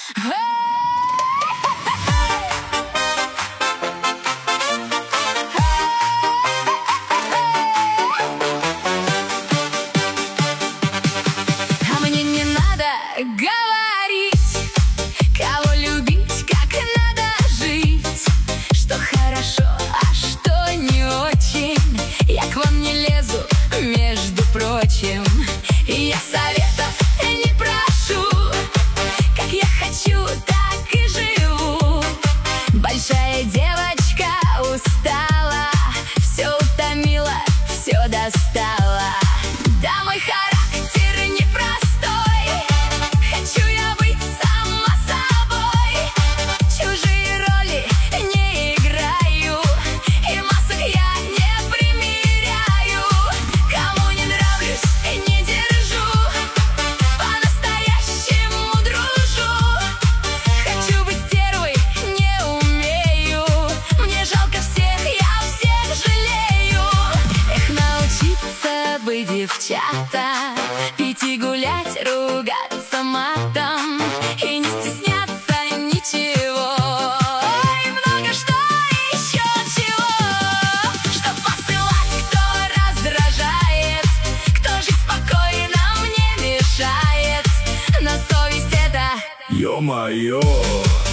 А мне не надо говорить, кого любить, как надо жить, что хорошо, а что не очень. Я к вам не лезу, между прочим, и я советов не прошу. Как я хочу, так и живу. Большая девочка устала, все утомила, все достала. Да, мой характер непростой, хочу я быть сама собой. Чужие роли не играю, и масок я не примеряю. Кому не нравлюсь, не держу, по-настоящему дружу. Хочу быть стервой, не умею, мне жалко всех, я всех жалею. Эх, научиться быть девчата, пить и гулять, ругаться матом и не стесняться ничего. И много что еще чего, чтоб посылать, кто раздражает, кто жить спокойно мне мешает. На совесть это Ё-моё!